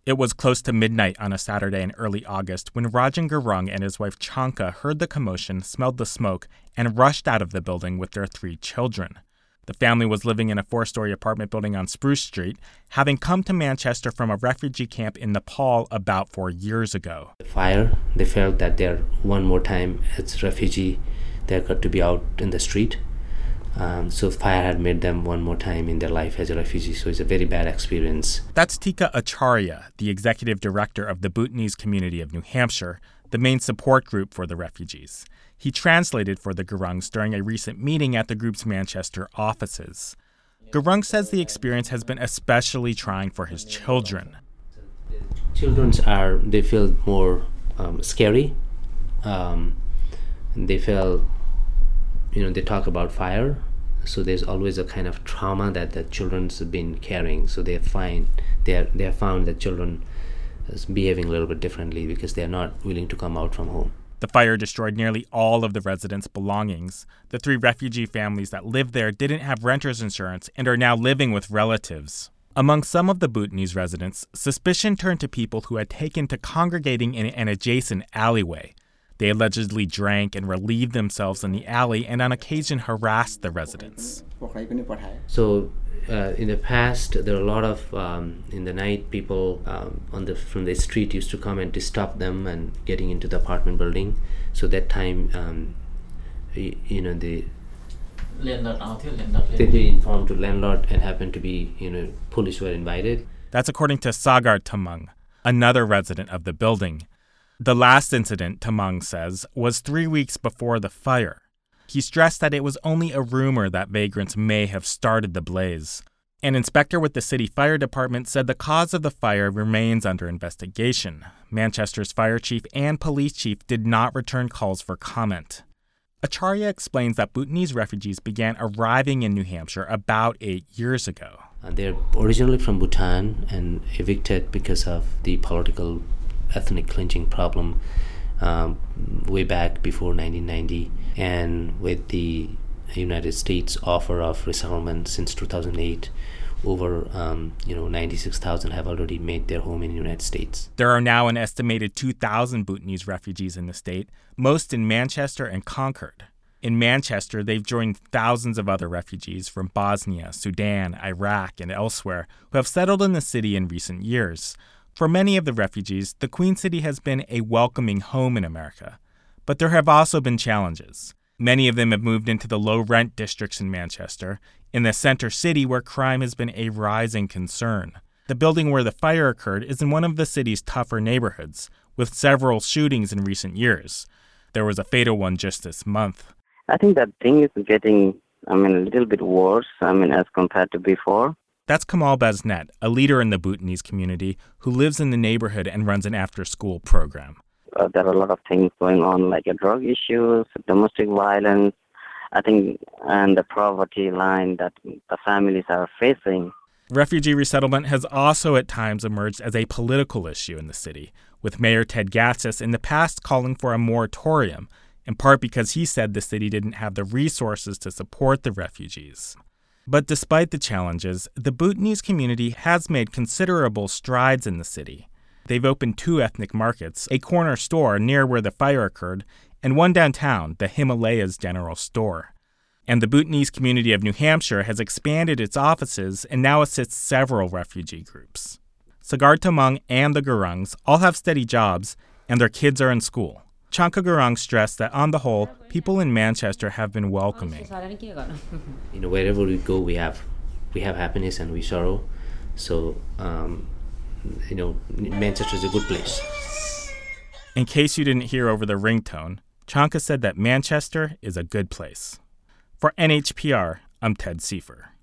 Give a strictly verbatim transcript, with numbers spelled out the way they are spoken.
It was close to midnight on a Saturday in early August when Rajan Gurung and his wife Chanka heard the commotion, smelled the smoke, and rushed out of the building with their three children. The family was living in a four-story apartment building on Spruce Street, having come to Manchester from a refugee camp in Nepal about four years ago. The fire, they felt that they're one more time as refugee, they got to be out in the street. Um, so fire had made them one more time in their life as a refugee, so it's a very bad experience. That's Tika Acharya, the executive director of the Bhutanese community of New Hampshire, the main support group for the refugees. He translated for the Gurungs during a recent meeting at the group's Manchester offices. Gurung says the experience has been especially trying for his children. Children are, they feel more um, scary. Um, they feel You know, they talk about fire, so there's always a kind of trauma that the children's have been carrying. So they find they are, they have found that children is behaving a little bit differently because they are not willing to come out from home. The fire destroyed nearly all of the residents' belongings. The three refugee families that lived there didn't have renter's insurance and are now living with relatives. Among some of the Bhutanese residents, suspicion turned to people who had taken to congregating in an adjacent alleyway. They allegedly drank and relieved themselves in the alley and on occasion harassed the residents. So uh, in the past, there were a lot of, um, in the night, people um, on the from the street used to come and disturb them and getting into the apartment building. So that time, um, you, you know, the they, they informed to landlord and happened to be, you know, police were invited. That's according to Sagar Tamang, another resident of the building. The last incident, Tamang says, was three weeks before the fire. He stressed that it was only a rumor that vagrants may have started the blaze. An inspector with the city fire department said the cause of the fire remains under investigation. Manchester's fire chief and police chief did not return calls for comment. Acharya explains that Bhutanese refugees began arriving in New Hampshire about eight years ago. Uh, they're originally from Bhutan and evicted because of the political ethnic cleansing problem um, way back before nineteen ninety, and with the United States offer of resettlement since two thousand eight, over um, you know ninety-six thousand have already made their home in the United States. There are now an estimated two thousand Bhutanese refugees in the state, most in Manchester and Concord. In Manchester, they've joined thousands of other refugees from Bosnia, Sudan, Iraq, and elsewhere who have settled in the city in recent years. For many of the refugees, the Queen City has been a welcoming home in America. But there have also been challenges. Many of them have moved into the low-rent districts in Manchester, in the center city where crime has been a rising concern. The building where the fire occurred is in one of the city's tougher neighborhoods, with several shootings in recent years. There was a fatal one just this month. I think that thing is getting, I mean, a little bit worse, I mean, as compared to before. That's Kamal Baznet, a leader in the Bhutanese community who lives in the neighborhood and runs an after-school program. Uh, there are a lot of things going on, like uh, drug issues, domestic violence, I think, and the poverty line that the families are facing. Refugee resettlement has also at times emerged as a political issue in the city, with Mayor Ted Gatsis in the past calling for a moratorium, in part because he said the city didn't have the resources to support the refugees. But despite the challenges, the Bhutanese community has made considerable strides in the city. They've opened two ethnic markets, a corner store near where the fire occurred, and one downtown, the Himalayas General Store. And the Bhutanese community of New Hampshire has expanded its offices and now assists several refugee groups. Sagar Tamang and the Gurungs all have steady jobs, and their kids are in school. Chanka Gurung stressed that on the whole, people in Manchester have been welcoming. You know, wherever we go, we have we have happiness and we sorrow. So, um, you know, Manchester is a good place. In case you didn't hear over the ringtone, Chanka said that Manchester is a good place. For N H P R, I'm Ted Seifer.